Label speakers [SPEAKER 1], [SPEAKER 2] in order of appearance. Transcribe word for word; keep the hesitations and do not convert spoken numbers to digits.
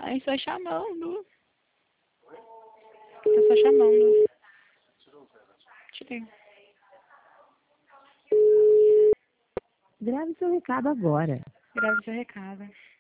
[SPEAKER 1] Ai, só chamando. Tá só chamando. Tirei.
[SPEAKER 2] Grave seu recado agora.
[SPEAKER 1] Grave seu recado.